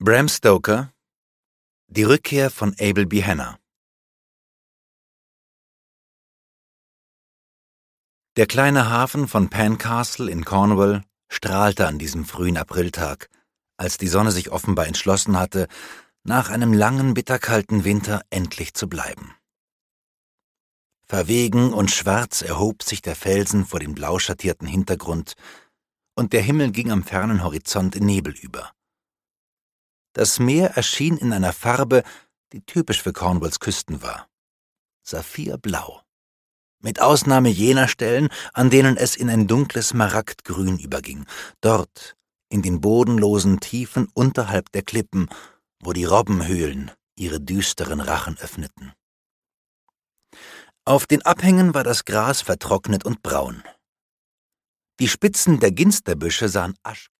Bram Stoker, Die Rückkehr von Abel Hanna. Der kleine Hafen von Pencastle in Cornwall strahlte an diesem frühen Apriltag, als die Sonne sich offenbar entschlossen hatte, nach einem langen, bitterkalten Winter endlich zu bleiben. Verwegen und schwarz erhob sich der Felsen vor dem blau schattierten Hintergrund, und der Himmel ging am fernen Horizont in Nebel über. Das Meer erschien in einer Farbe, die typisch für Cornwalls Küsten war: Saphirblau, mit Ausnahme jener Stellen, an denen es in ein dunkles Smaragdgrün überging, dort, in den bodenlosen Tiefen unterhalb der Klippen, wo die Robbenhöhlen ihre düsteren Rachen öffneten. Auf den Abhängen war das Gras vertrocknet und braun. Die Spitzen der Ginsterbüsche sahen